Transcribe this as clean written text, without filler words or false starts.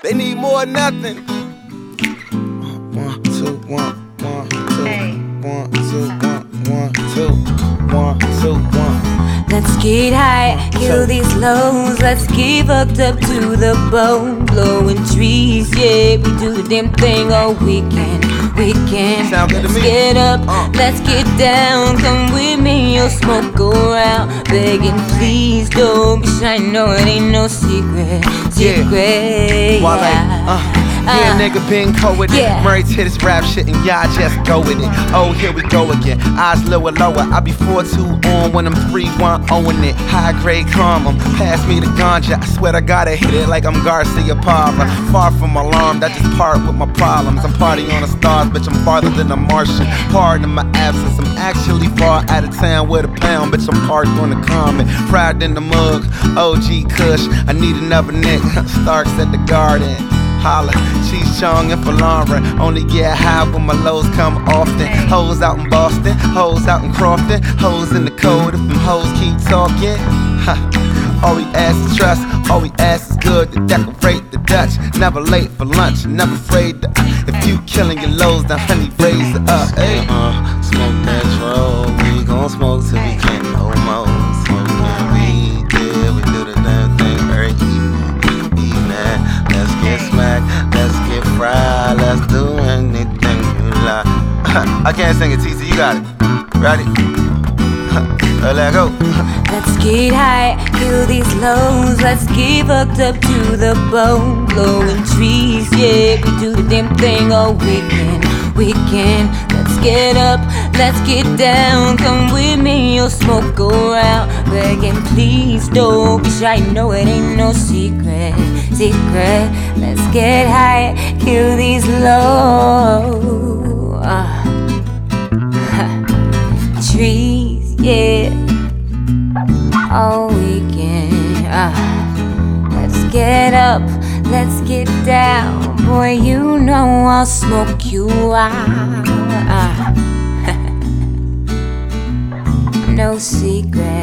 They need more than nothing. 1, 2, 1, 1, 2, Hey. 1, 2, 1, 1, 2, 1, 2, 1. Let's get high, kill these lows. Let's get fucked up to the bone. Blowing trees, yeah, we do the damn thing all weekend. Sound good to Let's me. get up, let's get down. Come with me, you'll smoke around. Begging, please don't be shy. No, it ain't no secret. Wale, yeah, nigga been cold with it. Yeah. Murray to this rap shit and y'all just go with it. Oh, here we go again. Eyes lower, lower. I be 4-2 on when I'm 3-1 owing it. High grade calm, pass me the ganja. I swear I gotta hit it like I'm Garcia Parra. Far from alarmed, I just part with my problems. I'm partying on the stars, bitch, I'm farther than a Martian. Pardon my absence, I'm actually far out of town with a pound, bitch, I'm parked on the common. Fried in the mug, OG Kush. I need another nigga. Starks at the garden. Holla, Cheese Chong and Falara. Only get high when my lows come often. Hoes out in Boston, hoes out in Crofton, hoes in the code if them hoes keep talking. All we ask is trust, all we ask is good to decorate the Dutch. Never late for lunch, never afraid to. If you killing your lows, then honey, raise it up. Hey. Smoke that troll, we gon' smoke till we can't no more. Smoke that weed, yeah, we do the damn thing every evening. Let's get smacked, let's get fried, let's do anything you like. I can't sing it, TC, you got it. Ready? Let go. Let's get high, kill these lows. Let's get fucked up to the bone. Blowing trees, yeah, we do the damn thing all weekend. Let's get up, let's get down. Come with me, you'll smoke around. Begging, please don't be shy. No, it ain't no secret. Let's get high, kill these lows. Trees, yeah, all weekend. Let's get up, let's get down. Boy, you know I'll smoke you out. No secret.